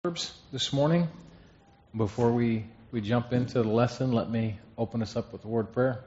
Proverbs this morning. Before we jump into the lesson, let me open us up with a word of prayer.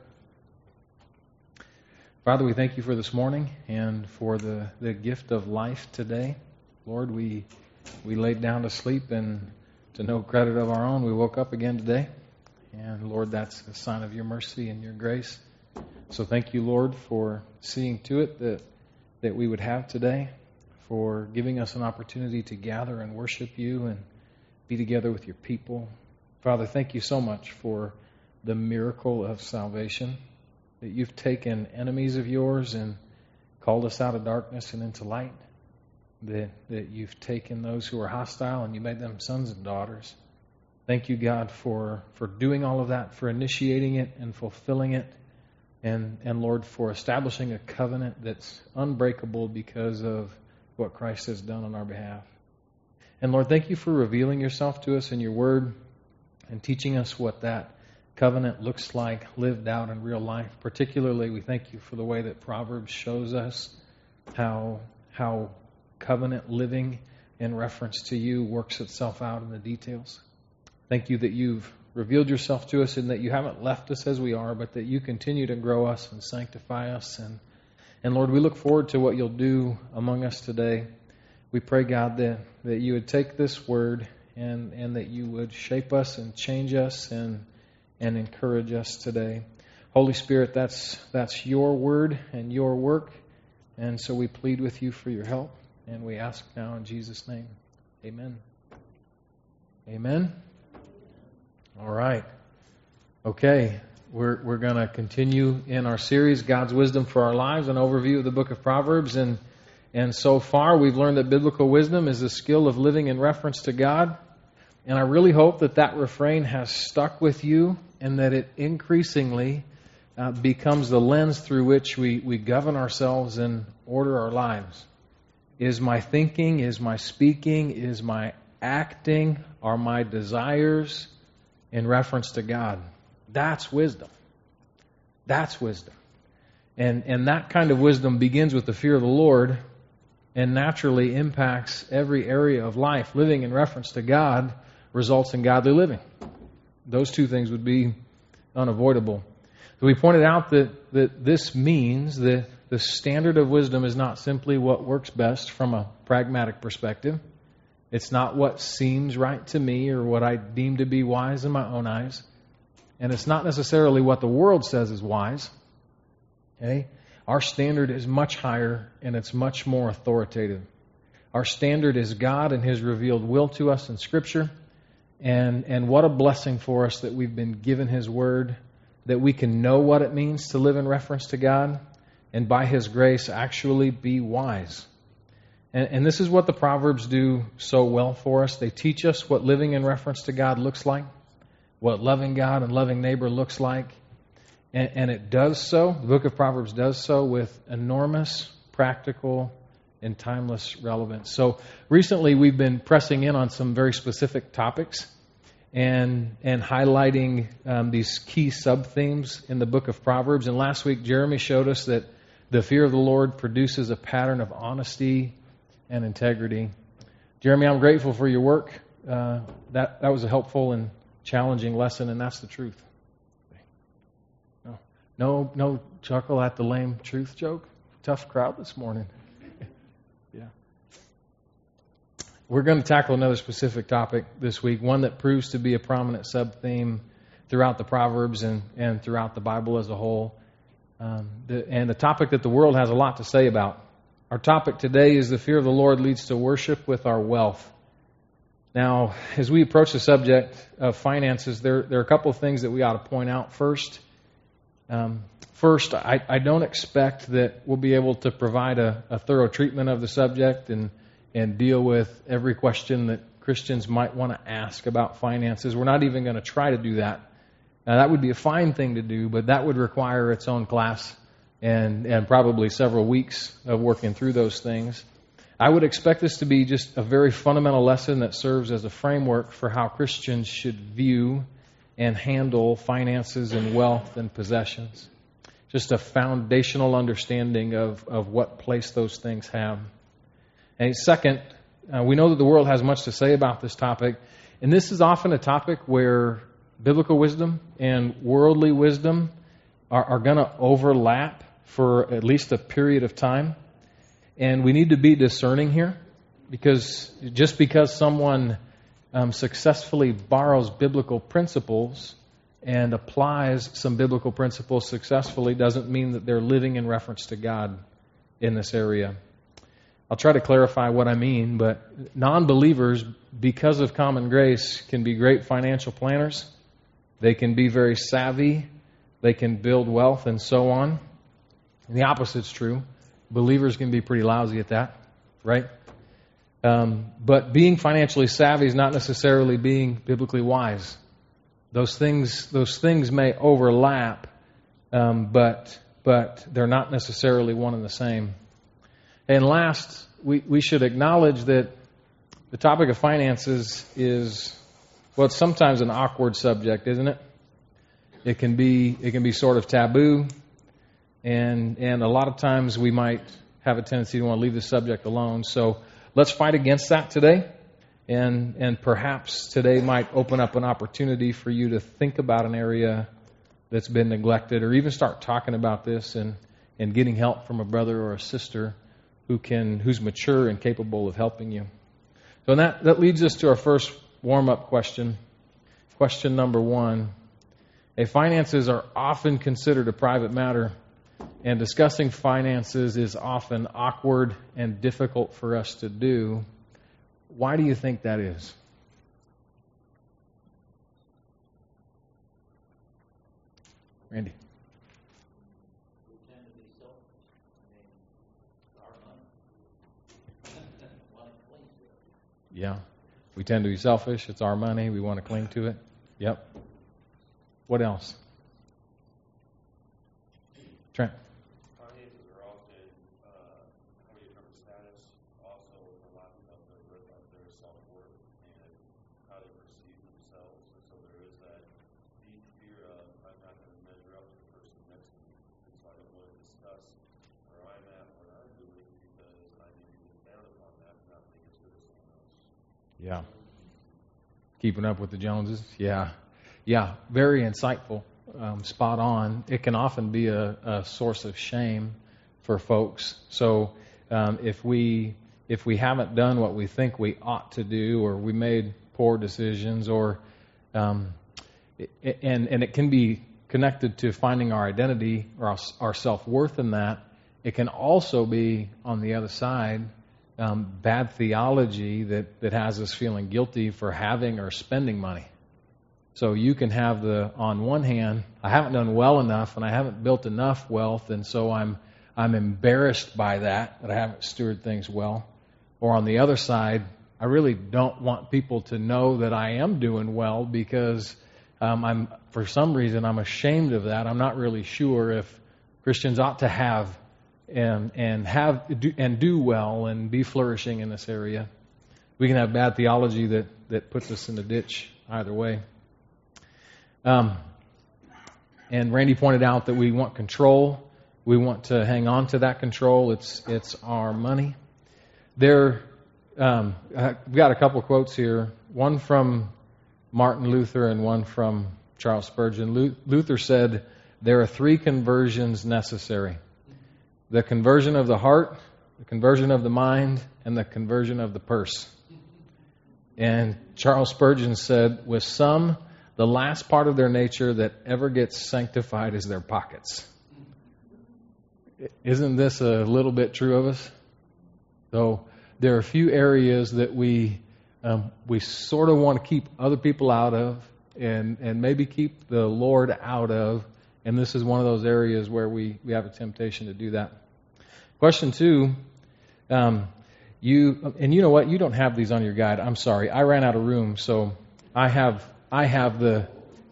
Father, we thank you for this morning and for the gift of life today. Lord, we laid down to sleep, and to no credit of our own, we woke up again today. And Lord, that's a sign of your mercy and your grace. So thank you, Lord, for seeing to it that we would have today, for giving us an opportunity to gather and worship you and be together with your people. Father, thank you so much for the miracle of salvation, that you've taken enemies of yours and called us out of darkness and into light, that you've taken those who are hostile and you made them sons and daughters. Thank you, God, for doing all of that, for initiating it and fulfilling it, and Lord, for establishing a covenant that's unbreakable because of what Christ has done on our behalf. And Lord, thank you for revealing yourself to us in your word and teaching us what that covenant looks like lived out in real life. Particularly, we thank you for the way that Proverbs shows us how covenant living in reference to you works itself out in the details. Thank you that you've revealed yourself to us and that you haven't left us as we are, but that you continue to grow us and sanctify us. And Lord, we look forward to what you'll do among us today. We pray, God, that you would take this word and that you would shape us and change us and encourage us today. Holy Spirit, that's your word and your work. And so we plead with you for your help. And we ask now in Jesus' name. Amen. Amen. All right. Okay. We're going to continue in our series, God's Wisdom for Our Lives, an overview of the book of Proverbs. And so far, we've learned that biblical wisdom is the skill of living in reference to God. And I really hope that refrain has stuck with you and that it increasingly becomes the lens through which we govern ourselves and order our lives. Is my thinking, is my speaking, is my acting, are my desires in reference to God? That's wisdom. That's wisdom. And that kind of wisdom begins with the fear of the Lord and naturally impacts every area of life. Living in reference to God results in godly living. Those two things would be unavoidable. So we pointed out that this means that the standard of wisdom is not simply what works best from a pragmatic perspective. It's not what seems right to me or what I deem to be wise in my own eyes. And it's not necessarily what the world says is wise. Okay? Our standard is much higher and it's much more authoritative. Our standard is God and His revealed will to us in Scripture. And what a blessing for us that we've been given His Word, that we can know what it means to live in reference to God, and by His grace actually be wise. And this is what the Proverbs do so well for us. They teach us what living in reference to God looks like, what loving God and loving neighbor looks like. And it does so, the book of Proverbs does so with enormous practical and timeless relevance. So recently we've been pressing in on some very specific topics and highlighting these key sub-themes in the book of Proverbs. And last week Jeremy showed us that the fear of the Lord produces a pattern of honesty and integrity. Jeremy, I'm grateful for your work. That was a helpful and challenging lesson, and that's the truth. No chuckle at the lame truth joke. Tough crowd this morning. Yeah. We're going to tackle another specific topic this week, one that proves to be a prominent sub-theme throughout the Proverbs and throughout the Bible as a whole, and the topic that the world has a lot to say about. Our topic today is the fear of the Lord leads to worship with our wealth. Now, as we approach the subject of finances, there are a couple of things that we ought to point out. First, I don't expect that we'll be able to provide a thorough treatment of the subject and deal with every question that Christians might want to ask about finances. We're not even going to try to do that. Now, that would be a fine thing to do, but that would require its own class and probably several weeks of working through those things. I would expect this to be just a very fundamental lesson that serves as a framework for how Christians should view and handle finances and wealth and possessions. Just a foundational understanding of what place those things have. And second, we know that the world has much to say about this topic. And this is often a topic where biblical wisdom and worldly wisdom are going to overlap for at least a period of time. And we need to be discerning here, because just because someone successfully borrows biblical principles and applies some biblical principles successfully doesn't mean that they're living in reference to God in this area. I'll try to clarify what I mean, but non-believers, because of common grace, can be great financial planners. They can be very savvy. They can build wealth and so on. And the opposite's true. Believers can be pretty lousy at that, right? But being financially savvy is not necessarily being biblically wise. Those things may overlap, but they're not necessarily one and the same. And last, we should acknowledge that the topic of finances is, well, it's sometimes an awkward subject, isn't it? It can be sort of taboo, and a lot of times we might have a tendency to want to leave the subject alone. So let's fight against that today. And perhaps today might open up an opportunity for you to think about an area that's been neglected, or even start talking about this and getting help from a brother or a sister who's mature and capable of helping you. So that leads us to our first warm-up question. Question number 1. Finances are often considered a private matter, and discussing finances is often awkward and difficult for us to do. Why do you think that is? Randy? We tend to be selfish. It's our money. We want to cling to it. Yeah. We tend to be selfish. It's our money. We want to cling to it. Yep. What else? Trent? Finances are often how we determine status, also a lot of their self-worth and how they perceive themselves. And so there is that deep fear of, I'm not going to measure up to the person next to me. And so I don't want to discuss where I'm at, what I'm doing, because I may be looking down upon that and not being as good as someone else. Yeah. Keeping up with the Joneses? Yeah. Yeah, very insightful. Spot on. It can often be a source of shame for folks. So if we haven't done what we think we ought to do, or we made poor decisions, or and it can be connected to finding our identity or our self-worth in that. It can also be, on the other side, bad theology that has us feeling guilty for having or spending money. So you can have on one hand, I haven't done well enough and I haven't built enough wealth, and so I'm embarrassed by that I haven't stewarded things well. Or on the other side, I really don't want people to know that I am doing well, because for some reason I'm ashamed of that. I'm not really sure if Christians ought to have and do well and be flourishing in this area. We can have bad theology that puts us in the ditch either way. And Randy pointed out that we want control. We want to hang on to that control. It's our money. We've got a couple quotes here. One from Martin Luther and one from Charles Spurgeon. Luther said, "There are 3 conversions necessary: the conversion of the heart, the conversion of the mind, and the conversion of the purse." And Charles Spurgeon said, "With some, the last part of their nature that ever gets sanctified is their pockets." Isn't this a little bit true of us? So there are a few areas that we sort of want to keep other people out of, and maybe keep the Lord out of, and this is one of those areas where we have a temptation to do that. Question 2, you know what? You don't have these on your guide. I'm sorry. I ran out of room, so I have the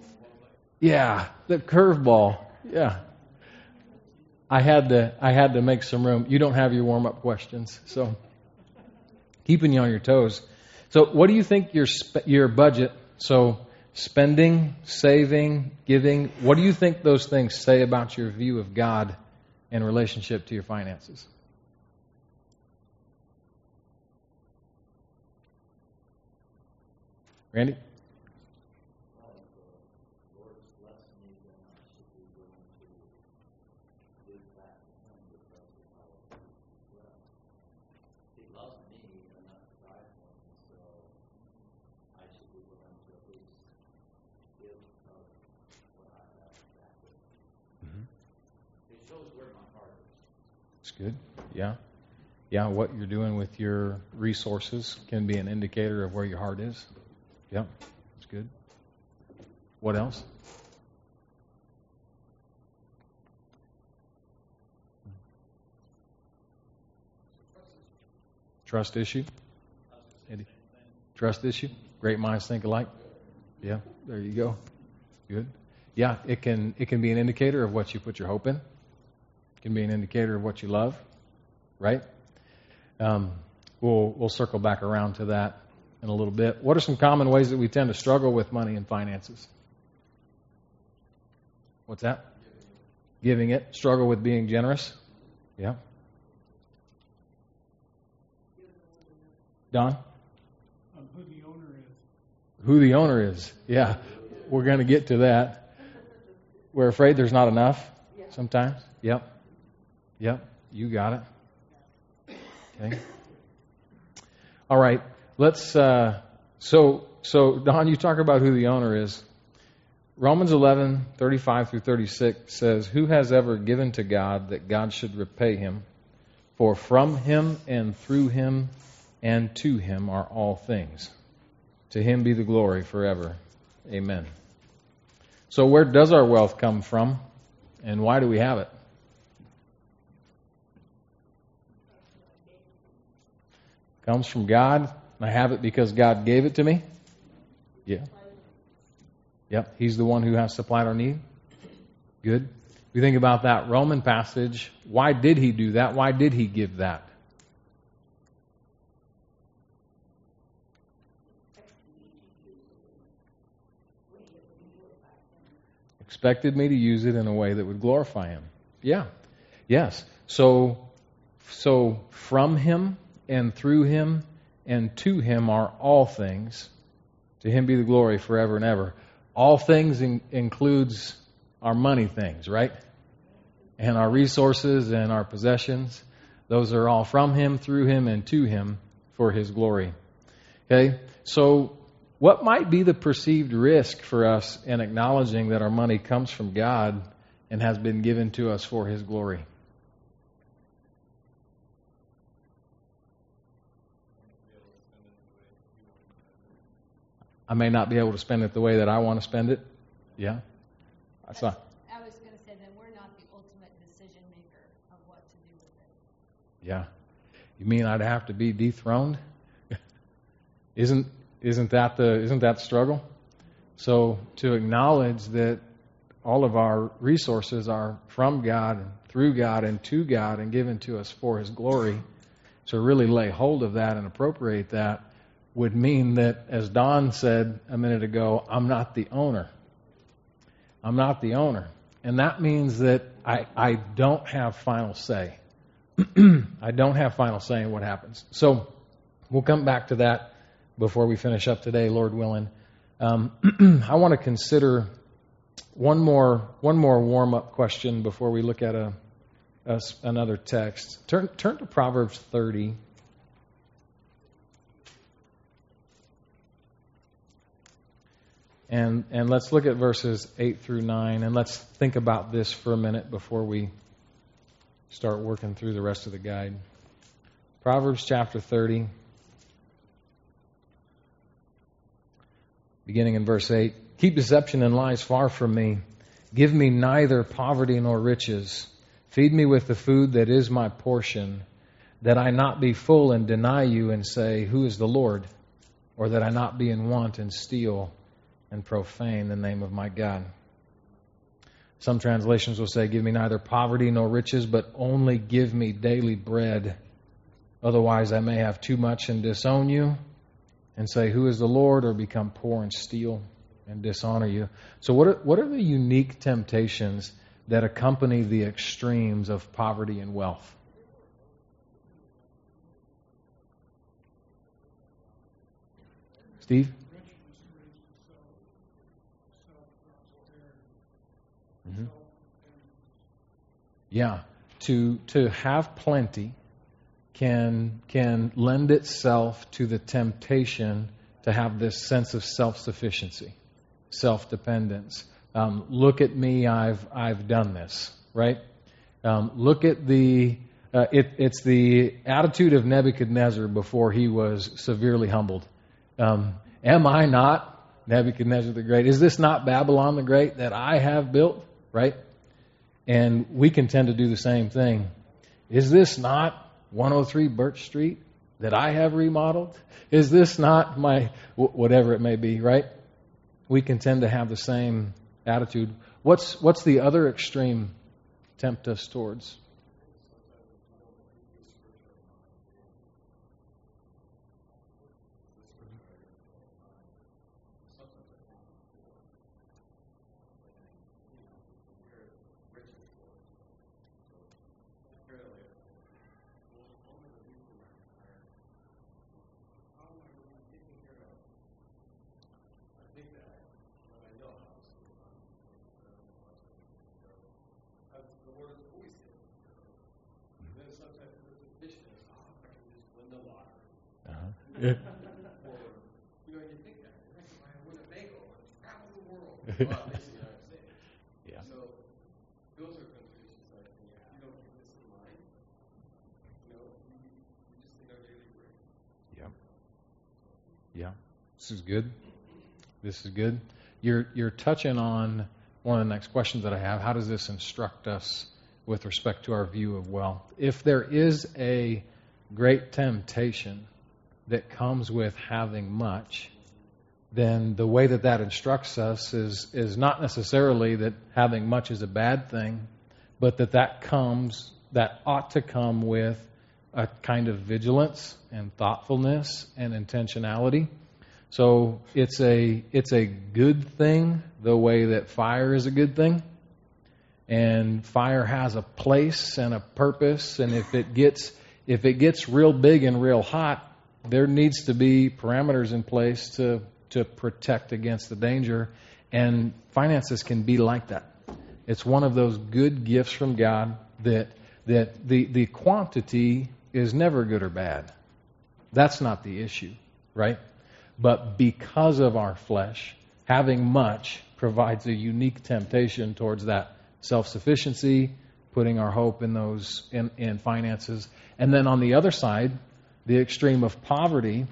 curveball. Yeah. I had to make some room. You don't have your warm-up questions, so keeping you on your toes. So what do you think your budget, so spending, saving, giving, what do you think those things say about your view of God in relationship to your finances? Randy? Well, if the Lord's blessed me, then I should be willing to give back to Him because of how well. He loves me enough to die for me, so I should be willing to at least give of what I have back with me. Mm-hmm. It shows where my heart is. It's good. Yeah. Yeah, what you're doing with your resources can be an indicator of where your heart is. Yeah, it's good. What else? Trust issue? Eddie? Trust issue? Great minds think alike? Yeah, there you go. Good. Yeah, it can be an indicator of what you put your hope in. It can be an indicator of what you love, right? We'll circle back around to that in a little bit. What are some common ways that we tend to struggle with money and finances? What's that? Giving it. Struggle with being generous. Yeah. Don? Who the owner is. Who the owner is. Yeah. We're going to get to that. We're afraid there's not enough sometimes. Yep. Yep. You got it. Okay. All right. Let's. So Don, you talk about who the owner is. Romans 11:35 through 36 says, "Who has ever given to God that God should repay him? For from Him and through Him and to Him are all things. To Him be the glory forever. Amen." So where does our wealth come from, and why do we have it? Comes from God. I have it because God gave it to me. Yeah. Yep. He's the one who has supplied our need. Good. We think about that Roman passage. Why did He do that? Why did He give that? Expected me to use it in a way that would glorify Him. Yeah. Yes. So from Him and through Him and to Him are all things. To Him be the glory forever and ever. All things includes our money things, right? And our resources and our possessions. Those are all from Him, through Him, and to Him for His glory. Okay? So what might be the perceived risk for us in acknowledging that our money comes from God and has been given to us for His glory? I may not be able to spend it the way that I want to spend it. Yeah. I was going to say that we're not the ultimate decision maker of what to do with it. Yeah. You mean I'd have to be dethroned? Isn't that the struggle? So to acknowledge that all of our resources are from God and through God and to God and given to us for His glory, to really lay hold of that and appropriate that would mean that, as Don said a minute ago, I'm not the owner. I'm not the owner. And that means that I don't have final say. I don't have final say in what happens. So we'll come back to that before we finish up today, Lord willing. I want to consider one more warm-up question before we look at another text. Turn to Proverbs 30. And let's look at verses 8 through 9, and let's think about this for a minute before we start working through the rest of the guide. Proverbs chapter 30, beginning in verse 8. "Keep deception and lies far from me. Give me neither poverty nor riches. Feed me with the food that is my portion, that I not be full and deny you and say, 'Who is the Lord?' Or that I not be in want and steal and profane the name of my God." Some translations will say, "Give me neither poverty nor riches, but only give me daily bread. Otherwise I may have too much and disown you and say, 'Who is the Lord?' or become poor and steal and dishonor you." So what are the unique temptations that accompany the extremes of poverty and wealth? Steve? Yeah. To have plenty can lend itself to the temptation to have this sense of self-sufficiency, self-dependence. Look at me, I've done this, right? Look at it's the attitude of Nebuchadnezzar before he was severely humbled. Am I not Nebuchadnezzar the Great? Is this not Babylon the Great that I have built, right? And we can tend to do the same thing. Is this not 103 Birch Street that I have remodeled? Is this not my, whatever it may be, right? We can tend to have the same attitude. What's the other extreme tempt us towards? Yeah. Yeah. Yeah. This is good. This is good. You're touching on one of the next questions that I have. How does this instruct us with respect to our view of wealth? If there is a great temptation that comes with having much, then the way that instructs us is not necessarily that having much is a bad thing, but that ought to come with a kind of vigilance and thoughtfulness and intentionality. So it's a good thing the way that fire is a good thing. And fire has a place and a purpose, and if it gets real big and real hot, there needs to be parameters in place to protect against the danger. And finances can be like that. It's one of those good gifts from God that the quantity is never good or bad. That's not the issue, right? But because of our flesh, having much provides a unique temptation towards that self-sufficiency, putting our hope in finances. And then on the other side, the extreme of poverty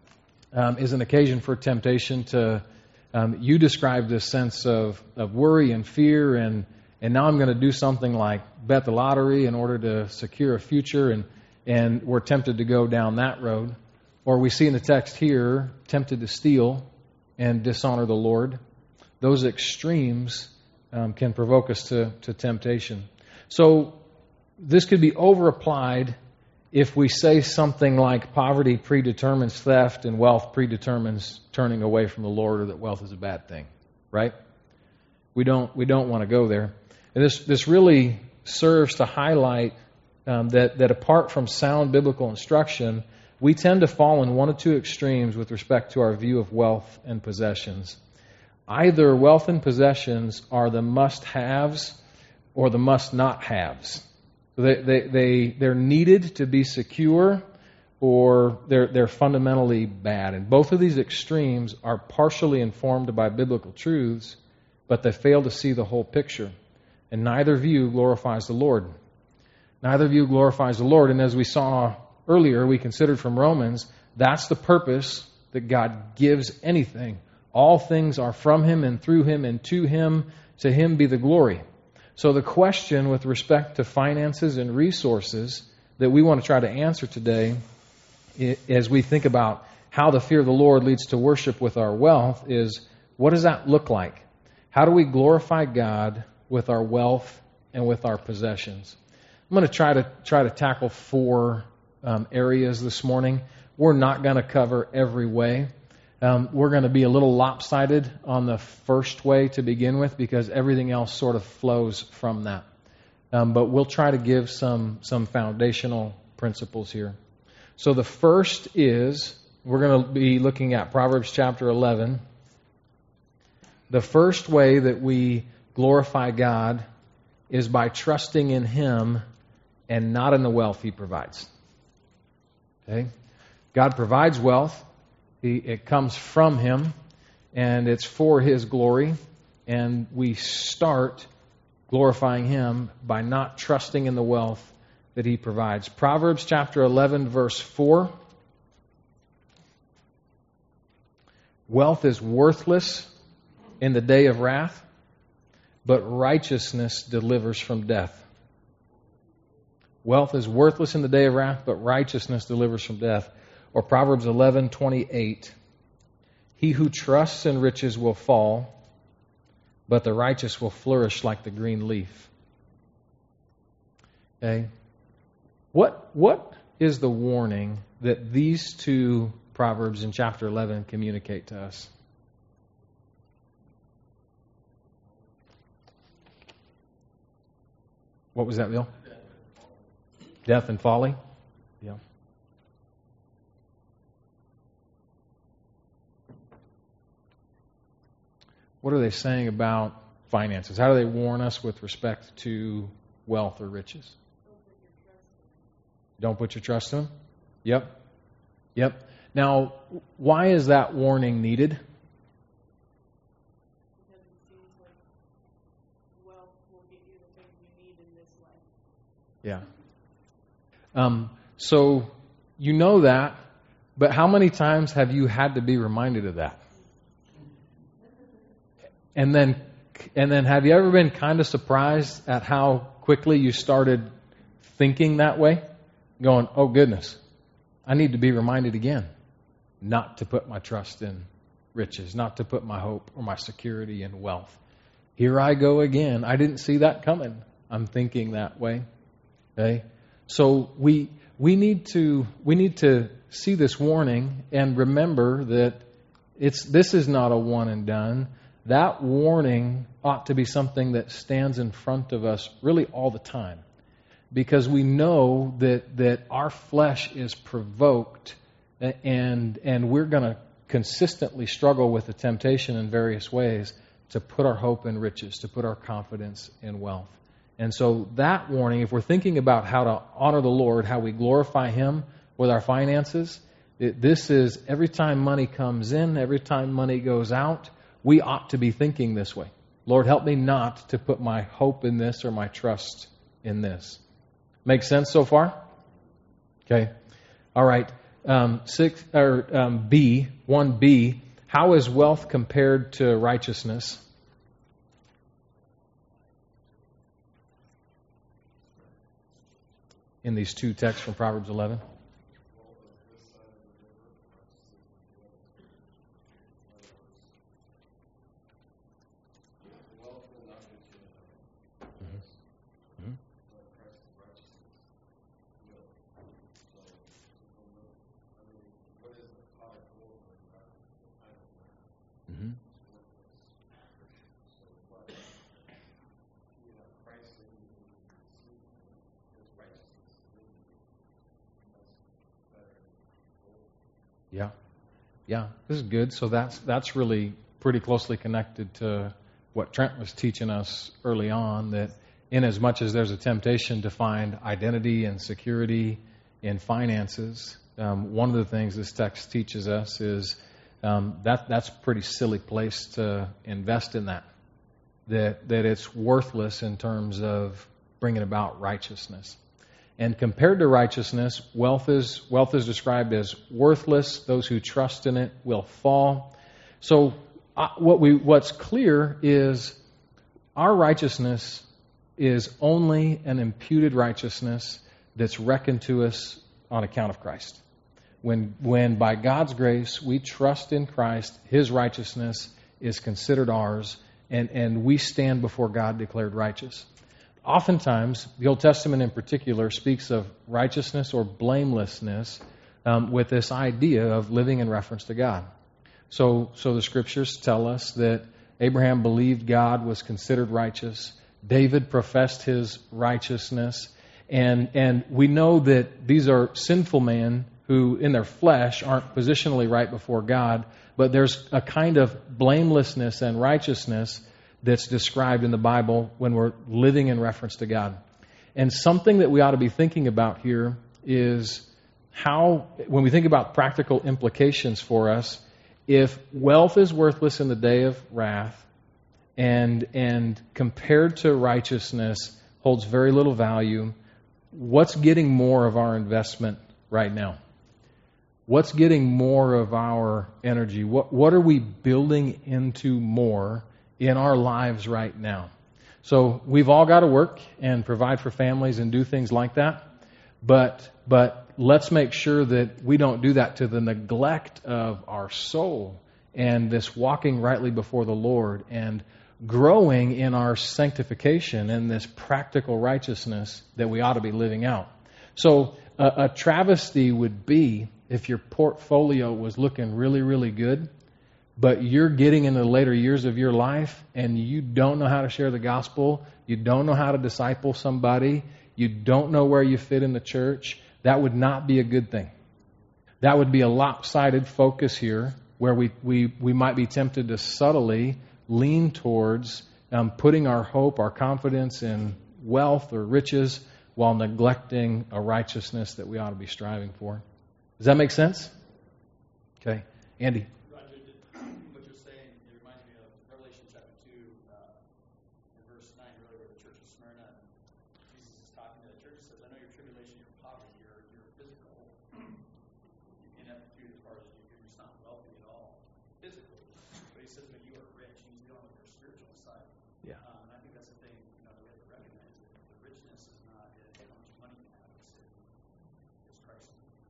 is an occasion for temptation to, you described this sense of worry and fear, and now I'm going to do something like bet the lottery in order to secure a future, and we're tempted to go down that road. Or we see in the text here, tempted to steal and dishonor the Lord. Those extremes can provoke us to temptation. So this could be over-applied if we say something like poverty predetermines theft and wealth predetermines turning away from the Lord, or that wealth is a bad thing, right? We don't want to go there. And this really serves to highlight that apart from sound biblical instruction, we tend to fall in one of two extremes with respect to our view of wealth and possessions. Either wealth and possessions are the must-haves or the must-not-haves. So they're needed to be secure, or they're fundamentally bad. And both of these extremes are partially informed by biblical truths, but they fail to see the whole picture. And neither view glorifies the Lord. Neither view glorifies the Lord. And as we saw earlier, we considered from Romans, that's the purpose that God gives anything. All things are from Him and through Him and to Him. To Him be the glory. So the question with respect to finances and resources that we want to try to answer today, as we think about how the fear of the Lord leads to worship with our wealth, is what does that look like? How do we glorify God with our wealth and with our possessions? I'm going to try to tackle four areas this morning. We're not going to cover every way. We're going to be a little lopsided on the first way to begin with, because everything else sort of flows from that. But we'll try to give some foundational principles here. So the first is, we're going to be looking at Proverbs chapter 11. The first way that we glorify God is by trusting in Him and not in the wealth He provides. Okay? God provides wealth. It comes from Him, and it's for His glory. And we start glorifying Him by not trusting in the wealth that He provides. Proverbs chapter 11, verse 4. Wealth is worthless in the day of wrath, but righteousness delivers from death. Wealth is worthless in the day of wrath, but righteousness delivers from death. Or Proverbs 11:28. He who trusts in riches will fall, but the righteous will flourish like the green leaf. Okay? What is the warning that these two Proverbs in chapter 11 communicate to us? What was that, Bill? Death and folly? Yeah. What are they saying about finances? How do they warn us with respect to wealth or riches? Don't put your trust in them? Yep. Yep. Now, why is that warning needed? Because it seems like wealth will get you the things you need in this life. Yeah. So you know that, but how many times have you had to be reminded of that? And then have you ever been kind of surprised at how quickly you started thinking that way? Going, oh goodness, I need to be reminded again not to put my trust in riches, not to put my hope or my security in wealth. Here I go again. I didn't see that coming. I'm thinking that way. Okay? So we need to see this warning and remember that this is not a one and done. That warning ought to be something that stands in front of us really all the time. Because we know that our flesh is provoked and we're going to consistently struggle with the temptation in various ways to put our hope in riches, to put our confidence in wealth. And so that warning, if we're thinking about how to honor the Lord, how we glorify Him with our finances, this is every time money comes in, every time money goes out, we ought to be thinking this way. Lord, help me not to put my hope in this or my trust in this. Make sense so far? Okay. All right. 1B. How is wealth compared to righteousness? In these two texts from Proverbs 11. Yeah, this is good. So that's really pretty closely connected to what Trent was teaching us early on, that in as much as there's a temptation to find identity and security in finances, one of the things this text teaches us is that's a pretty silly place to invest in that it's worthless in terms of bringing about righteousness. And compared to righteousness, wealth is described as worthless. Those who trust in it will fall. So what's clear is our righteousness is only an imputed righteousness that's reckoned to us on account of Christ. When by God's grace we trust in Christ, His righteousness is considered ours, and we stand before God declared righteous. Oftentimes, the Old Testament in particular speaks of righteousness or blamelessness with this idea of living in reference to God. So the Scriptures tell us that Abraham believed God, was considered righteous. David professed his righteousness. And we know that these are sinful men who in their flesh aren't positionally right before God, but there's a kind of blamelessness and righteousness that's described in the Bible when we're living in reference to God. And something that we ought to be thinking about here is how, when we think about practical implications for us, if wealth is worthless in the day of wrath and compared to righteousness holds very little value, what's getting more of our investment right now? What's getting more of our energy? What are we building into more in our lives right now? So we've all got to work and provide for families and do things like that. But let's make sure that we don't do that to the neglect of our soul and this walking rightly before the Lord and growing in our sanctification and this practical righteousness that we ought to be living out. So a travesty would be if your portfolio was looking really, really good, but you're getting into the later years of your life and you don't know how to share the gospel, you don't know how to disciple somebody, you don't know where you fit in the church. That would not be a good thing. That would be a lopsided focus here where we might be tempted to subtly lean towards putting our hope, our confidence in wealth or riches while neglecting a righteousness that we ought to be striving for. Does that make sense? Okay. Andy. Roger, what you're saying, it reminds me of Revelation chapter 2, in verse 9, really, where the church of Smyrna, Jesus is talking to the church, says, I know your tribulation, your poverty, your physical ineptitude as far as you're just not wealthy at all, physically. But he says, but you are rich, and he's dealing with your spiritual side. Yeah. And I think that's the thing, that we have to recognize that the richness is not how much money you have, it's Christ.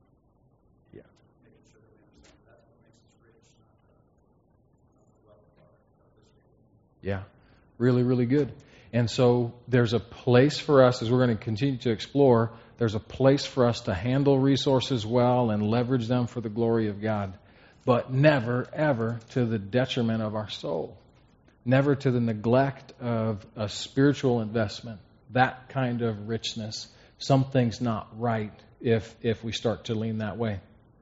Yeah. Making sure that we understand that's what makes us rich, not the wealth of our physical. Yeah. Really, really good. And so there's a place for us, as we're going to continue to explore, there's a place for us to handle resources well and leverage them for the glory of God. But never, ever to the detriment of our soul. Never to the neglect of a spiritual investment. That kind of richness. Something's not right if we start to lean that way.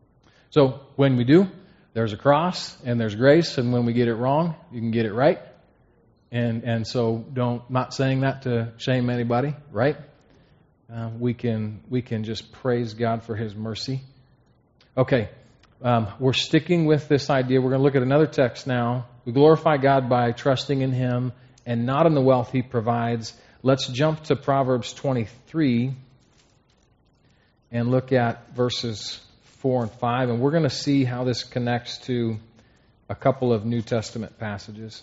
So when we do, there's a cross and there's grace. And when we get it wrong, you can get it right. And so not saying that to shame anybody, right? We can just praise God for His mercy. Okay, we're sticking with this idea. We're going to look at another text now. We glorify God by trusting in Him and not in the wealth He provides. Let's jump to Proverbs 23 and look at verses 4 and 5. And we're going to see how this connects to a couple of New Testament passages.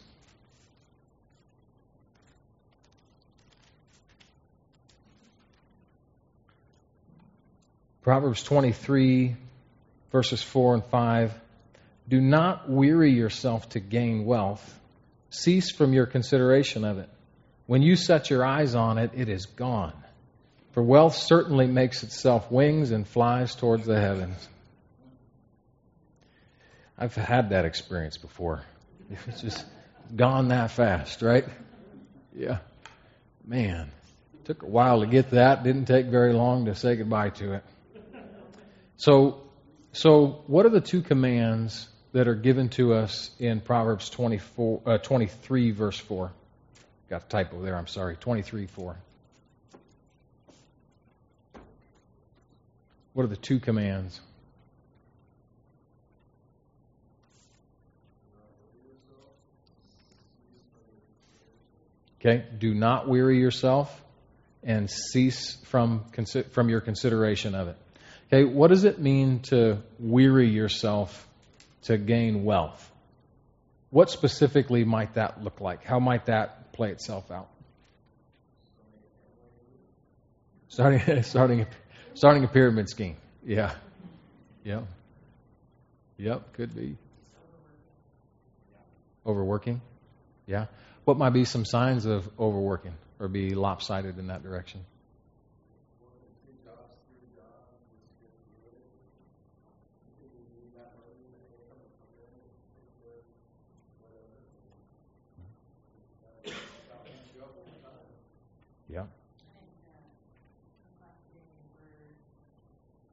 Proverbs 23, verses 4 and 5. Do not weary yourself to gain wealth. Cease from your consideration of it. When you set your eyes on it, it is gone. For wealth certainly makes itself wings and flies towards the heavens. I've had that experience before. It's just gone that fast, right? Yeah. Man, it took a while to get that. Didn't take very long to say goodbye to it. So what are the two commands that are given to us in Proverbs 23, verse 4? Got a typo there, I'm sorry. 23, 4. What are the two commands? Okay, do not weary yourself and cease from your consideration of it. Okay, what does it mean to weary yourself to gain wealth? What specifically might that look like? How might that play itself out? Starting a pyramid scheme. Yeah. Yep, could be. Overworking? Yeah. What might be some signs of overworking or be lopsided in that direction? Yeah.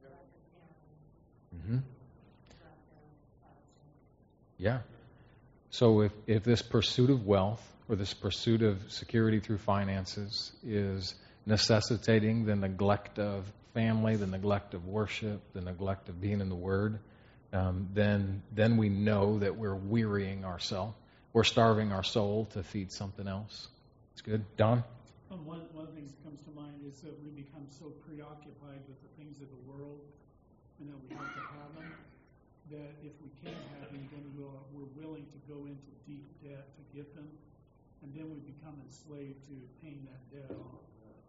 Mm-hmm. Yeah. So if this pursuit of wealth or this pursuit of security through finances is necessitating the neglect of family, the neglect of worship, the neglect of being in the Word, then we know that we're wearying ourselves. We're starving our soul to feed something else. It's good. Don? One of the things that comes to mind is that we become so preoccupied with the things of the world and that we have to have them, that if we can't have them, then we're willing to go into deep debt to get them, and then we become enslaved to paying that debt off.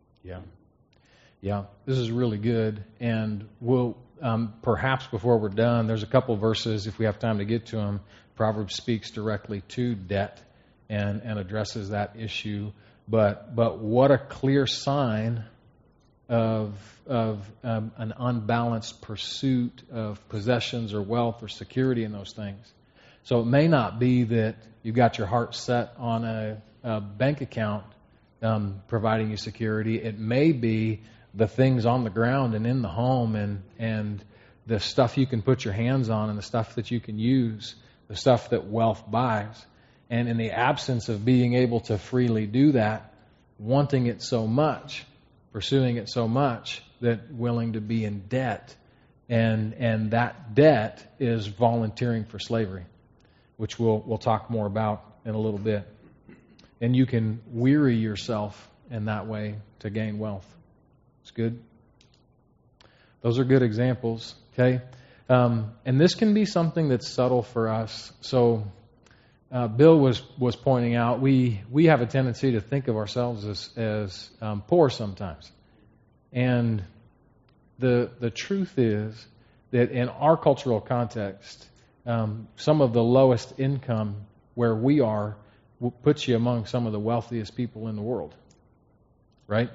Yeah, this is really good. And we'll perhaps before we're done, there's a couple verses, if we have time to get to them. Proverbs speaks directly to debt and addresses that issue. But what a clear sign of an unbalanced pursuit of possessions or wealth or security in those things. So it may not be that you've got your heart set on a bank account providing you security. It may be the things on the ground and in the home and the stuff you can put your hands on and the stuff that you can use, the stuff that wealth buys. And in the absence of being able to freely do that, wanting it so much, pursuing it so much, that willing to be in debt. And that debt is volunteering for slavery, which we'll talk more about in a little bit. And you can weary yourself in that way to gain wealth. It's good. Those are good examples, okay? And this can be something that's subtle for us. So Bill was pointing out we have a tendency to think of ourselves as poor sometimes. And the truth is that in our cultural context, some of the lowest income where we are puts you among some of the wealthiest people in the world, right?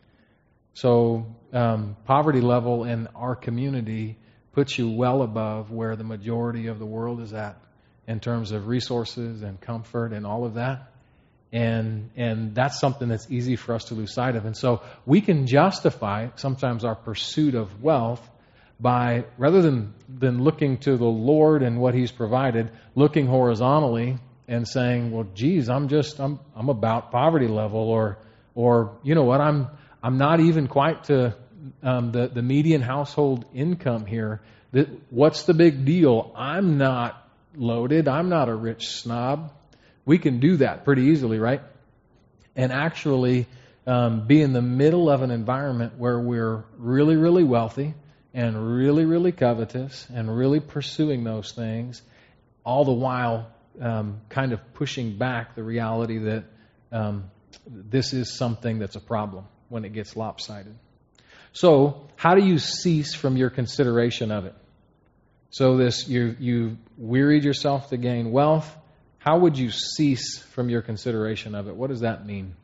So poverty level in our community puts you well above where the majority of the world is at in terms of resources and comfort and all of that. And that's something that's easy for us to lose sight of. And so we can justify sometimes our pursuit of wealth by, rather than looking to the Lord and what He's provided, looking horizontally and saying, well, geez, I'm about poverty level, or you know what, I'm not even quite to the median household income here. What's the big deal? I'm not loaded. I'm not a rich snob. We can do that pretty easily, right? And actually be in the middle of an environment where we're really, really wealthy and really, really covetous and really pursuing those things, all the while kind of pushing back the reality that this is something that's a problem when it gets lopsided. So, how do you cease from your consideration of it? So you wearied yourself to gain wealth. How would you cease from your consideration of it? What does that mean?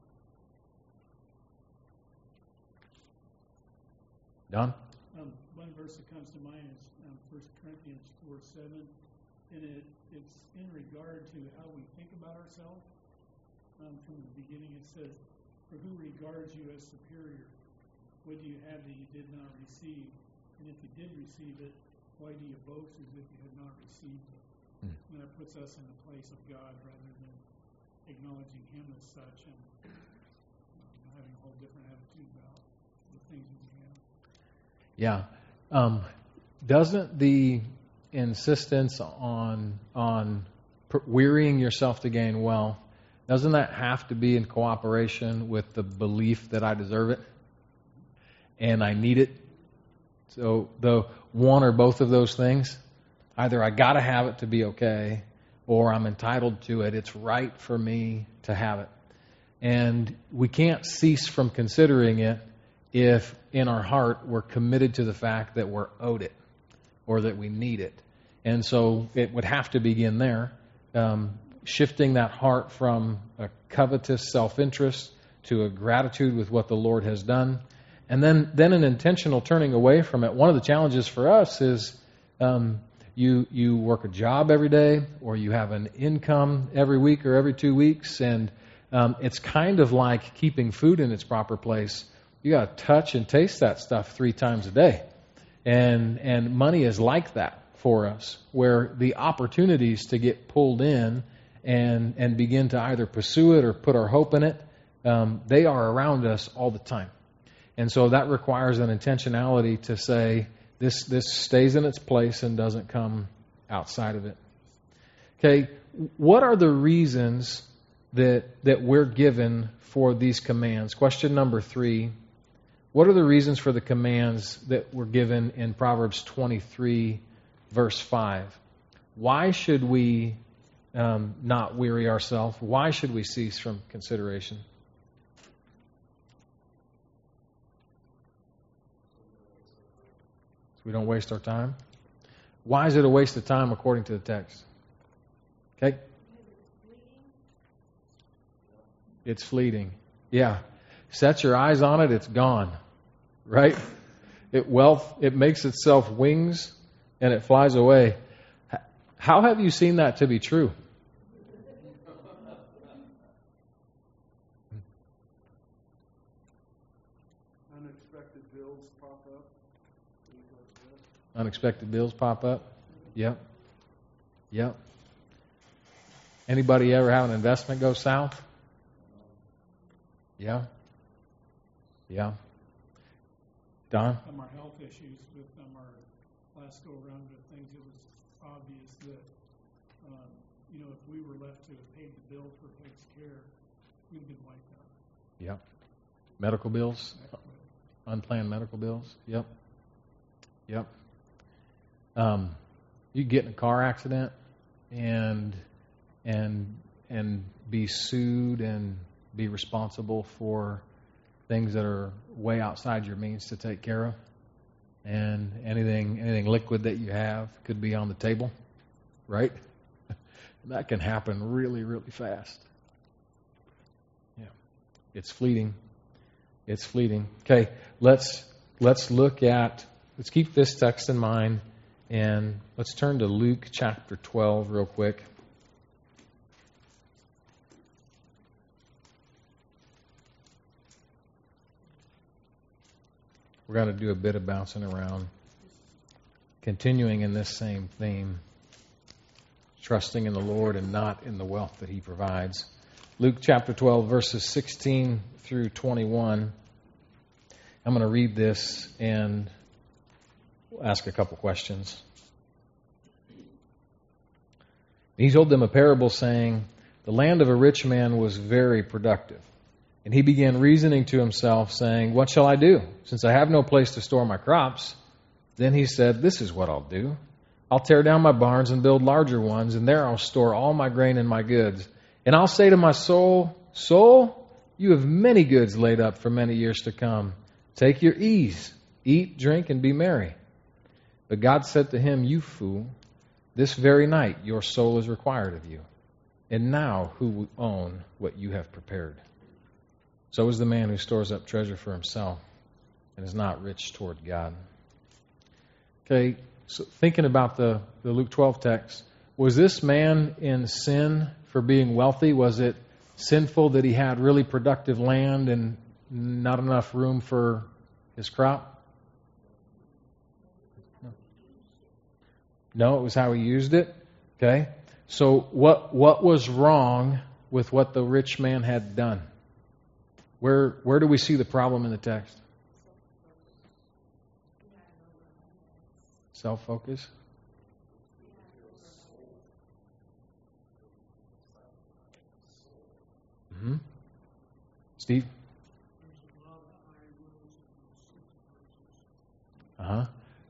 Don? One verse that comes to mind is 1 Corinthians 4:7, and it's in regard to how we think about ourselves. From the beginning it says, "For who regards you as superior? What do you have that you did not receive? And if you did receive it, why do you boast as if you had not received it?" And that puts us in the place of God rather than acknowledging Him as such and having a whole different attitude about the things that we have. Yeah. Doesn't the insistence on wearying yourself to gain wealth, doesn't that have to be in cooperation with the belief that I deserve it and I need it? So the one or both of those things, either I got to have it to be okay, or I'm entitled to it. It's right for me to have it. And we can't cease from considering it if in our heart we're committed to the fact that we're owed it or that we need it. And so it would have to begin there, shifting that heart from a covetous self-interest to a gratitude with what the Lord has done. And then an intentional turning away from it. One of the challenges for us is you work a job every day, or you have an income every week or every 2 weeks, and it's kind of like keeping food in its proper place. You got to touch and taste that stuff 3 times a day. And money is like that for us, where the opportunities to get pulled in and begin to either pursue it or put our hope in it, they are around us all the time. And so that requires an intentionality to say, this stays in its place and doesn't come outside of it. Okay, what are the reasons that we're given for these commands? Question number 3. What are the reasons for the commands that were given in Proverbs 23, verse 5? Why should we not weary ourselves? Why should we cease from consideration? So we don't waste our time. Why is it a waste of time according to the text? Okay? It's fleeting. Yeah. Set your eyes on it, it's gone. Right? It makes itself wings and it flies away. How have you seen that to be true? Unexpected bills pop up. Unexpected bills pop up? Yep. Yep. Anybody ever have an investment go south? Yeah. Yeah. Don? Our health issues with our last go around with things, it was obvious that, if we were left to have paid the bill for Peg's care, we'd have been wiped out. Yep. Medical bills? Unplanned medical bills? Yep. Yep. You get in a car accident and be sued and be responsible for things that are way outside your means to take care of. And anything liquid that you have could be on the table, right? That can happen really, really fast. Yeah. It's fleeting. It's fleeting. Okay, let's keep this text in mind, and let's turn to Luke chapter 12 real quick. We're going to do a bit of bouncing around, continuing in this same theme, trusting in the Lord and not in the wealth that He provides. Luke chapter 12, verses 16 through 21. I'm going to read this and ask a couple questions. He told them a parable saying, "The land of a rich man was very productive. And he began reasoning to himself, saying, 'What shall I do, since I have no place to store my crops?' Then he said, 'This is what I'll do. I'll tear down my barns and build larger ones, and there I'll store all my grain and my goods. And I'll say to my soul, Soul, you have many goods laid up for many years to come. Take your ease, eat, drink, and be merry.' But God said to him, 'You fool, this very night your soul is required of you. And now who will own what you have prepared?' So is the man who stores up treasure for himself and is not rich toward God." Okay, so thinking about the Luke 12 text, was this man in sin for being wealthy? Was it sinful that he had really productive land and not enough room for his crop? No, it was how he used it. Okay, so what was wrong with what the rich man had done? Where do we see the problem in the text? Self-focus? Mm-hmm. Steve? Uh-huh.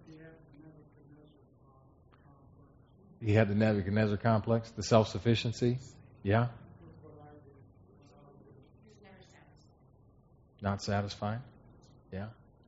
He had the Nebuchadnezzar complex, the self-sufficiency. Yeah. Not satisfied? Yeah.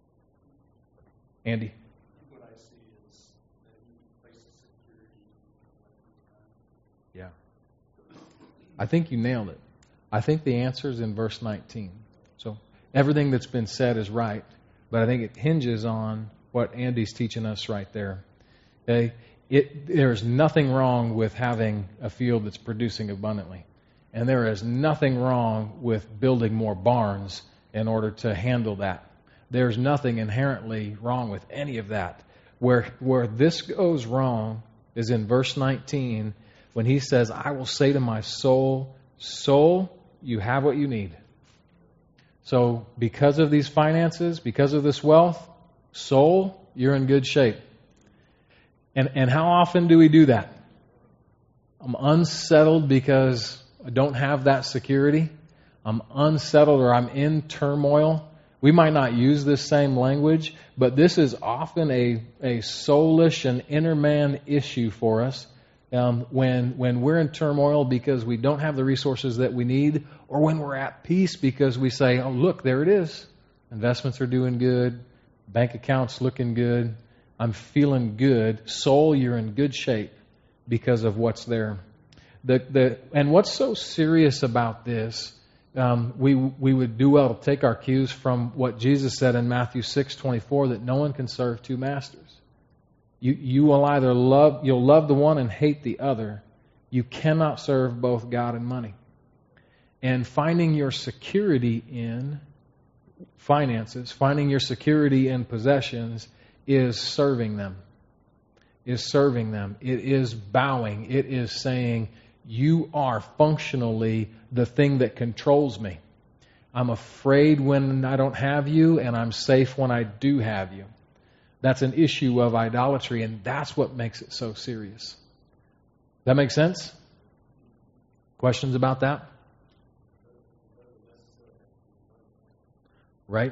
Andy? What I see is that he places security. Yeah. I think you nailed it. I think the answer is in verse 19. So everything that's been said is right, but I think it hinges on what Andy's teaching us right there. Okay? There's nothing wrong with having a field that's producing abundantly. And there is nothing wrong with building more barns in order to handle that. There's nothing inherently wrong with any of that. Where this goes wrong is in verse 19, when he says, I will say to my soul, soul, you have what you need. So because of these finances, because of this wealth, soul, you're in good shape. And how often do we do that? I'm unsettled because I don't have that security. I'm unsettled or I'm in turmoil. We might not use this same language, but this is often a soulish and inner man issue for us when we're in turmoil because we don't have the resources that we need, or when we're at peace because we say, oh, look, there it is. Investments are doing good. Bank accounts looking good. I'm feeling good. Soul, you're in good shape because of what's there. And what's so serious about this, we would do well to take our cues from what Jesus said in Matthew 6:24, that no one can serve two masters. You will either you'll love the one and hate the other. You cannot serve both God and money. And finding your security in finances, finding your security in possessions is serving them. It is bowing. It is saying, you are functionally the thing that controls me. I'm afraid when I don't have you, and I'm safe when I do have you. That's an issue of idolatry, and that's what makes it so serious. That make sense? Questions about that? Right?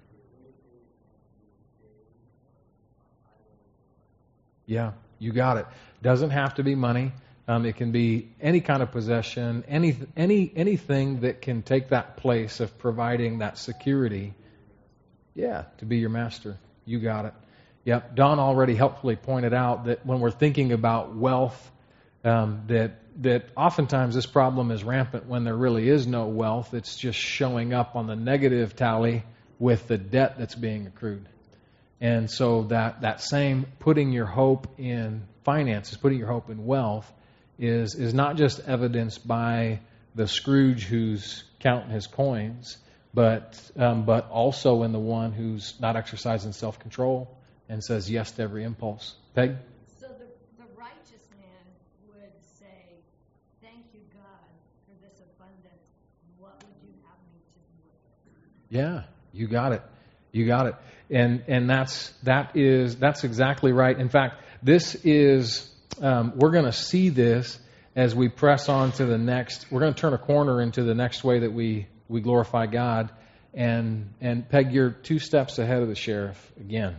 Yeah, you got it. Doesn't have to be money. It can be any kind of possession, anything that can take that place of providing that security. Yeah, to be your master. You got it. Yep. Don already helpfully pointed out that when we're thinking about wealth, that oftentimes this problem is rampant when there really is no wealth. It's just showing up on the negative tally with the debt that's being accrued. And so that same putting your hope in finances, putting your hope in wealth, is not just evidenced by the Scrooge who's counting his coins, but also in the one who's not exercising self-control and says yes to every impulse. Peg? So the righteous man would say, thank you, God, for this abundance. What would you have me to do with it? Yeah, you got it. You got it. And that's exactly right. In fact, this is we're going to see this as we press on to the next. We're going to turn a corner into the next way that we glorify God. And Peg, you're 2 steps ahead of the sheriff again.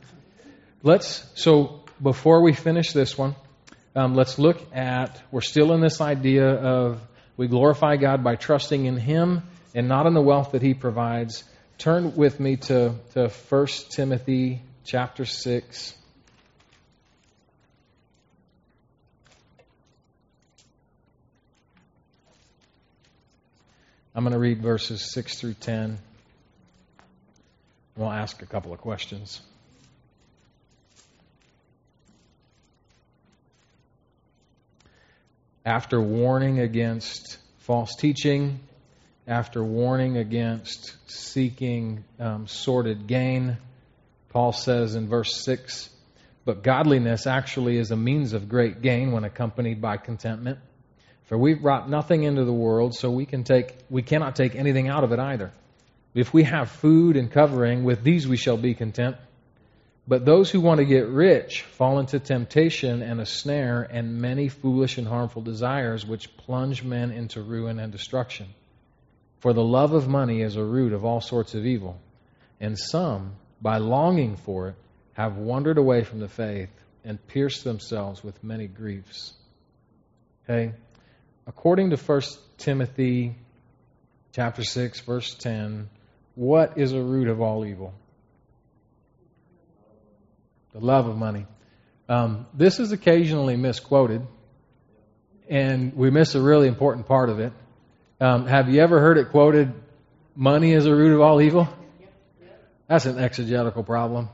So before we finish this one, let's look at, we're still in this idea of we glorify God by trusting in Him and not in the wealth that He provides. Turn with me to 1 Timothy chapter 6. I'm going to read verses 6 through 10. And we'll ask a couple of questions. After warning against false teaching, after warning against seeking sordid gain, Paul says in verse 6, but godliness actually is a means of great gain when accompanied by contentment. For we've brought nothing into the world, so we cannot take anything out of it either. If we have food and covering, with these we shall be content. But those who want to get rich fall into temptation and a snare and many foolish and harmful desires, which plunge men into ruin and destruction. For the love of money is a root of all sorts of evil, and some, by longing for it, have wandered away from the faith and pierced themselves with many griefs. Okay? According to 1 Timothy chapter 6, verse 10, what is a root of all evil? The love of money. This is occasionally misquoted, and we miss a really important part of it. Have you ever heard it quoted, money is a root of all evil? That's an exegetical problem.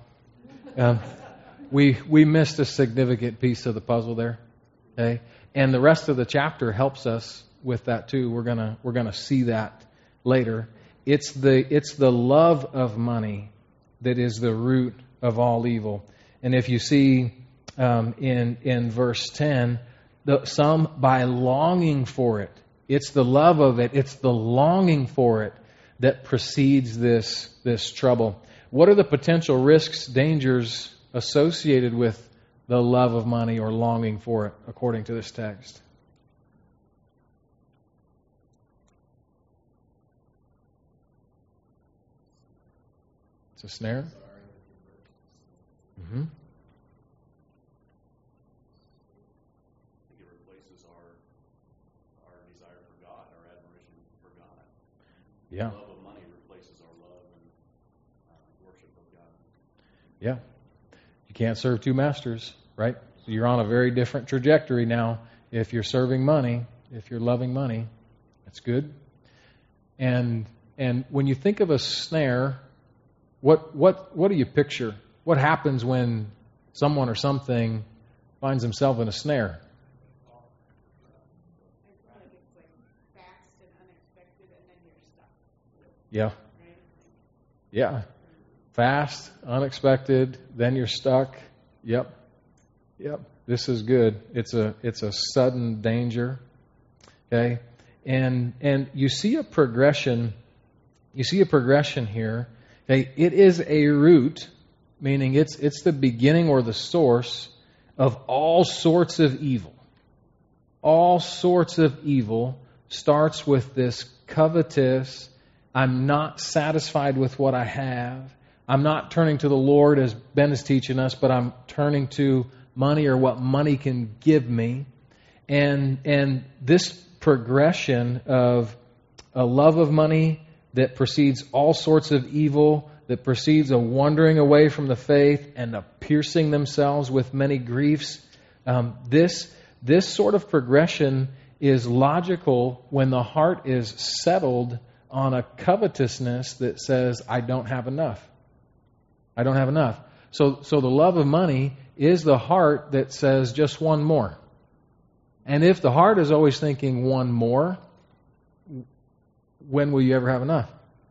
We missed a significant piece of the puzzle there. Okay? And the rest of the chapter helps us with that too. We're gonna see that later. It's the love of money that is the root of all evil. And if you see in verse 10, some by longing for it. It's the love of it. It's the longing for it that precedes this trouble. What are the potential risks, dangers associated with the love of money or longing for it, according to this text? It's a snare. Mm-hmm. I think it replaces our desire for God, our admiration for God. Yeah. The love of money replaces our love and worship of God. Yeah. You can't serve two masters, right? So you're on a very different trajectory now. If you're serving money, if you're loving money, that's good. And when you think of a snare, what do you picture? What happens when someone or something finds himself in a snare? It's like fast and unexpected, and then you're stuck. Yeah. Right? Yeah. Fast, unexpected, then you're stuck. Yep. This is good. It's a sudden danger. Okay? And you see a progression. You see a progression here. Okay? It is a root, meaning it's the beginning or the source of all sorts of evil. All sorts of evil starts with this covetous, I'm not satisfied with what I have. I'm not turning to the Lord as Ben is teaching us, but I'm turning to money or what money can give me. And this progression of a love of money that precedes all sorts of evil, that precedes a wandering away from the faith and a piercing themselves with many griefs. This sort of progression is logical when the heart is settled on a covetousness that says, I don't have enough. I don't have enough. So the love of money is the heart that says just one more. And if the heart is always thinking one more, when will you ever have enough?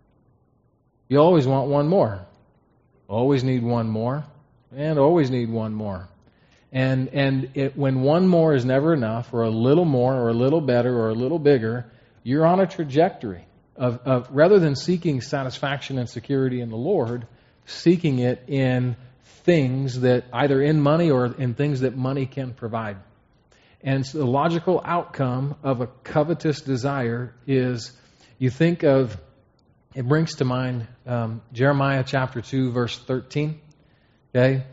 You always want one more. Always need one more. And always need one more. And when one more is never enough, or a little more, or a little better, or a little bigger, you're on a trajectory of rather than seeking satisfaction and security in the Lord, seeking it in things that either in money or in things that money can provide. And so the logical outcome of a covetous desire is, you think of, it brings to mind Jeremiah chapter 2, verse 13. Okay?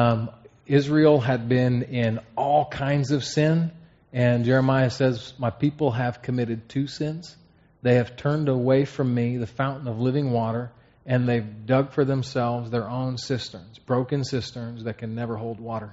Israel had been in all kinds of sin, and Jeremiah says, my people have committed two sins. They have turned away from me, the fountain of living water, and they've dug for themselves their own cisterns, broken cisterns that can never hold water.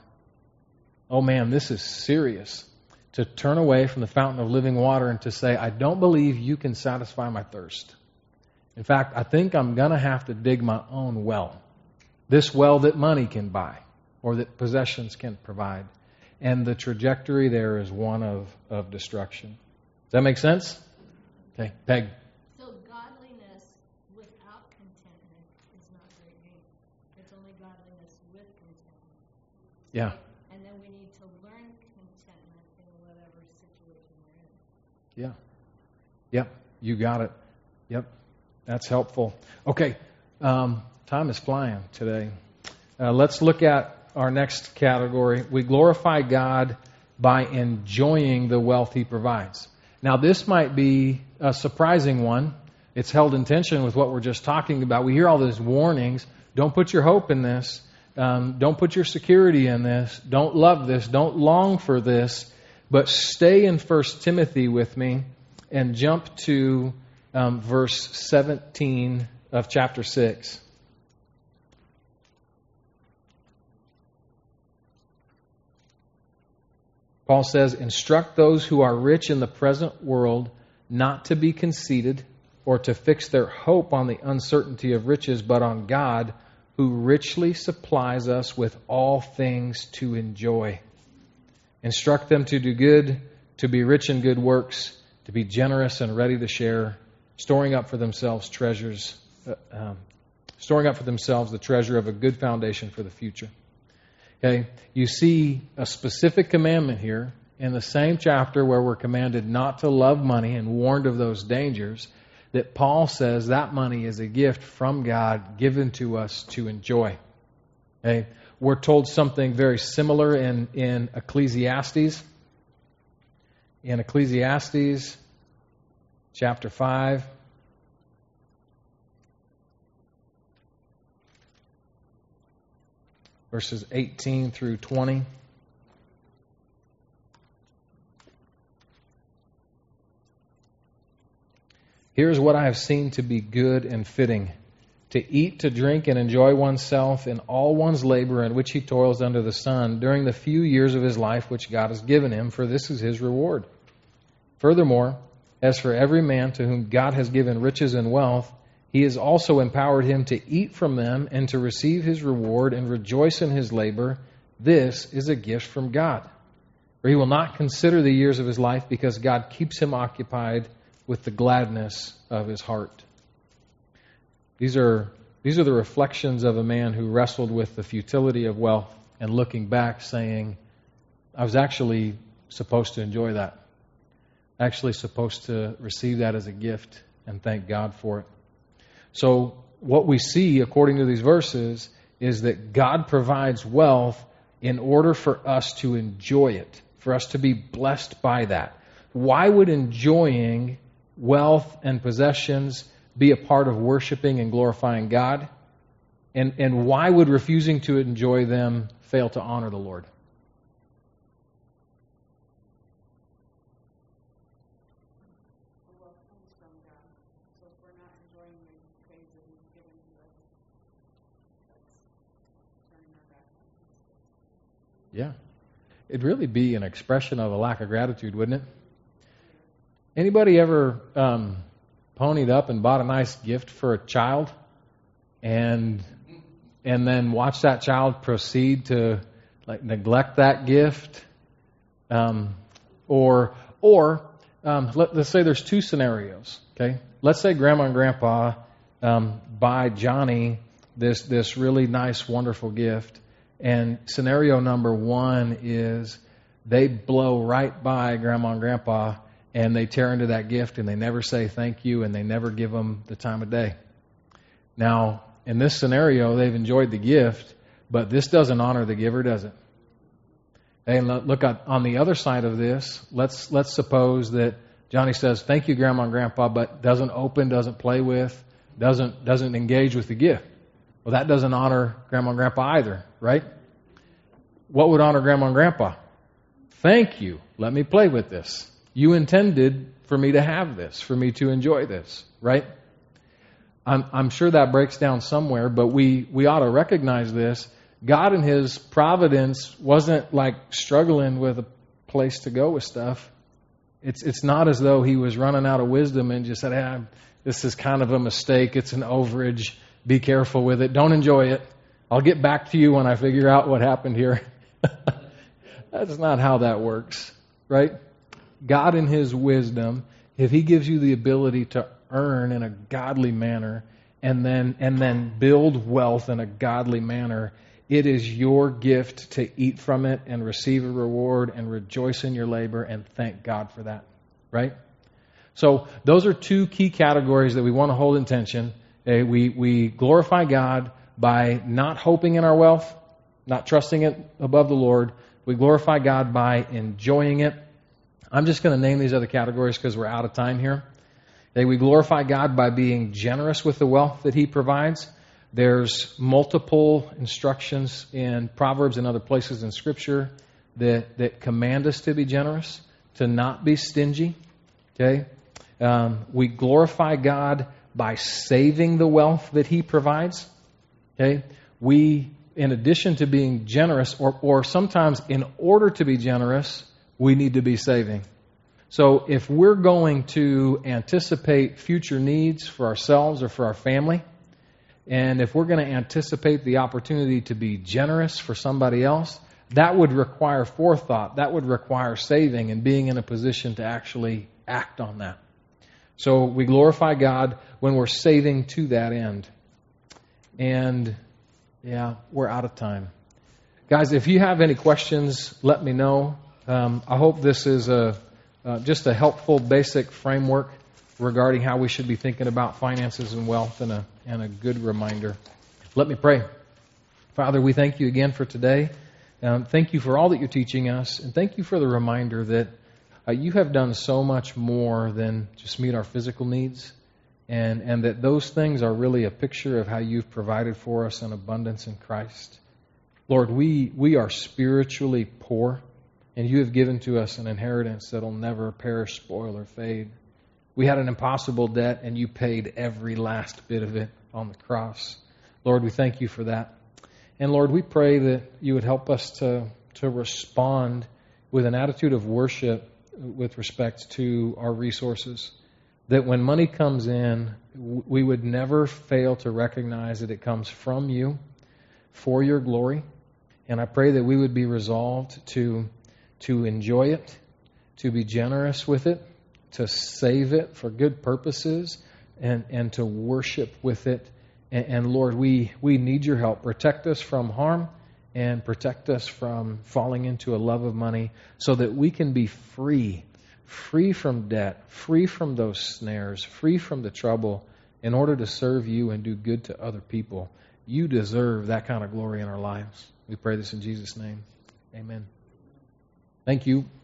Oh man, this is serious. To turn away from the fountain of living water and to say, I don't believe you can satisfy my thirst. In fact, I think I'm going to have to dig my own well. This well that money can buy or that possessions can provide. And the trajectory there is one of destruction. Does that make sense? Okay, Peg. So godliness without contentment is not great gain. It's only godliness with contentment. Yeah. And then we need to learn contentment in whatever situation we're in. Yeah. Yep, you got it. Yep, that's helpful. Okay, time is flying today. Let's look at our next category. We glorify God by enjoying the wealth He provides. Now, this might be a surprising one. It's held in tension with what we're just talking about. We hear all these warnings. Don't put your hope in this. Don't put your security in this. Don't love this. Don't long for this. But stay in 1 Timothy with me and jump to verse 17 of chapter 6. Paul says, instruct those who are rich in the present world not to be conceited or to fix their hope on the uncertainty of riches, but on God, who richly supplies us with all things to enjoy. Instruct them to do good, to be rich in good works, to be generous and ready to share, storing up for themselves the treasure of a good foundation for the future. Okay, you see a specific commandment here in the same chapter where we're commanded not to love money and warned of those dangers, that Paul says that money is a gift from God given to us to enjoy. Okay? We're told something very similar in Ecclesiastes. In Ecclesiastes chapter 5, verses 18 through 20. Here's what I have seen to be good and fitting: to eat, to drink, and enjoy oneself in all one's labor in which he toils under the sun during the few years of his life which God has given him, for this is his reward. Furthermore, as for every man to whom God has given riches and wealth, he has also empowered him to eat from them and to receive his reward and rejoice in his labor. This is a gift from God. For he will not consider the years of his life, because God keeps him occupied with the gladness of his heart. These are the reflections of a man who wrestled with the futility of wealth and looking back saying, I was actually supposed to enjoy that. Actually supposed to receive that as a gift and thank God for it. So what we see according to these verses is that God provides wealth in order for us to enjoy it, for us to be blessed by that. Why would enjoying wealth and possessions be a part of worshiping and glorifying God? And why would refusing to enjoy them fail to honor the Lord? The wealth comes from God. So if we're not enjoying the things that He's given to us, that's turning our back on Him. Yeah. It'd really be an expression of a lack of gratitude, wouldn't it? Anybody ever ponied up and bought a nice gift for a child and then watch that child proceed to neglect that gift? Or let's say there's two scenarios. Okay, let's say Grandma and Grandpa buy Johnny this really nice, wonderful gift, and scenario number one is they blow right by Grandma and Grandpa, and they tear into that gift, and they never say thank you, and they never give them the time of day. Now, in this scenario, they've enjoyed the gift, but this doesn't honor the giver, does it? And look, on the other side of this, let's suppose that Johnny says, thank you, Grandma and Grandpa, but doesn't open, doesn't play with, doesn't engage with the gift. Well, that doesn't honor Grandma and Grandpa either, right? What would honor Grandma and Grandpa? Thank you. Let me play with this. You intended for me to have this, for me to enjoy this, right? I'm sure that breaks down somewhere, but we ought to recognize this. God in His providence wasn't like struggling with a place to go with stuff. It's not as though He was running out of wisdom and just said, this is kind of a mistake. It's an overage. Be careful with it. Don't enjoy it. I'll get back to you when I figure out what happened here. That's not how that works, right? God in His wisdom, if He gives you the ability to earn in a godly manner and then build wealth in a godly manner, it is your gift to eat from it and receive a reward and rejoice in your labor and thank God for that, right? So those are two key categories that we want to hold in tension. We glorify God by not hoping in our wealth, not trusting it above the Lord. We glorify God by enjoying it. I'm just going to name these other categories because we're out of time here. We glorify God by being generous with the wealth that He provides. There's multiple instructions in Proverbs and other places in Scripture that command us to be generous, to not be stingy. Okay, we glorify God by saving the wealth that He provides. Okay, we, in addition to being generous, or sometimes in order to be generous, we need to be saving. So if we're going to anticipate future needs for ourselves or for our family, and if we're going to anticipate the opportunity to be generous for somebody else, that would require forethought. That would require saving and being in a position to actually act on that. So we glorify God when we're saving to that end. And yeah, we're out of time. Guys, if you have any questions, let me know. I hope this is just a helpful, basic framework regarding how we should be thinking about finances and wealth, and a good reminder. Let me pray. Father, we thank you again for today. Thank you for all that you're teaching us, and thank you for the reminder that you have done so much more than just meet our physical needs, and that those things are really a picture of how you've provided for us in abundance in Christ. Lord, we are spiritually poor, and you have given to us an inheritance that will never perish, spoil, or fade. We had an impossible debt, and you paid every last bit of it on the cross. Lord, we thank you for that. And Lord, we pray that you would help us to respond with an attitude of worship with respect to our resources. That when money comes in, we would never fail to recognize that it comes from you for your glory. And I pray that we would be resolved to enjoy it, to be generous with it, to save it for good purposes, and to worship with it. And Lord, we need your help. Protect us from harm and protect us from falling into a love of money so that we can be free from debt, free from those snares, free from the trouble in order to serve you and do good to other people. You deserve that kind of glory in our lives. We pray this in Jesus' name. Amen. Thank you.